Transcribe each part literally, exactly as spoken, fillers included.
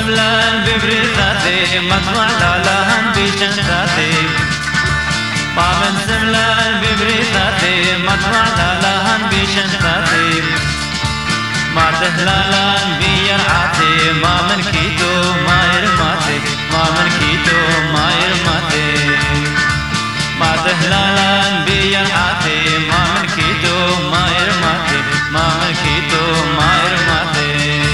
سملان ببريثاتي مطمع لالان بشنتاتي بابن سملان ببريثاتي مطمع لالان بشنتاتي ما تهلالان بيرعاتي ما من كيتو ما يرماتي ما من كيتو ما يرماتي ما تهلالان بيرعاتي ما من كيتو ما يرماتي ما من كيتو ما يرماتي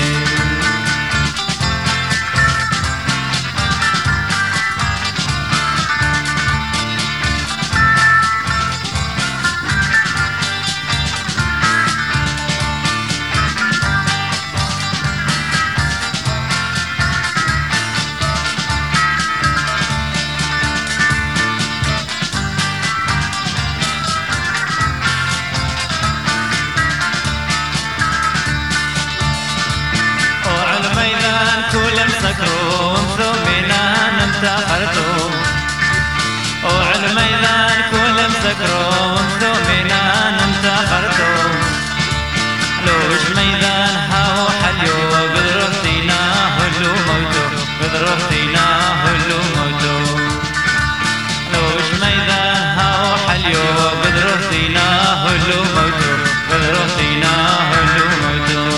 سكروم ثمنا نمتقرتم وعلى الميدان كل مسكروم ثمنا نمتقرتم لوش ميدان هاو حليو بدرختينا هلو موتو بدرختينا هلو موتو لوش ميدان هاو حليو بدرختينا هلو موتو بدرختينا هلو موتو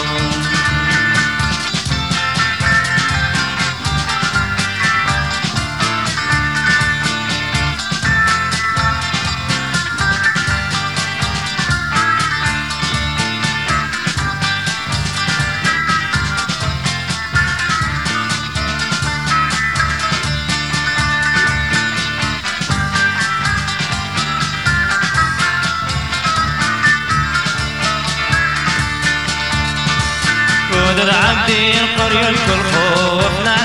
عبدي القرية الكل خوفنا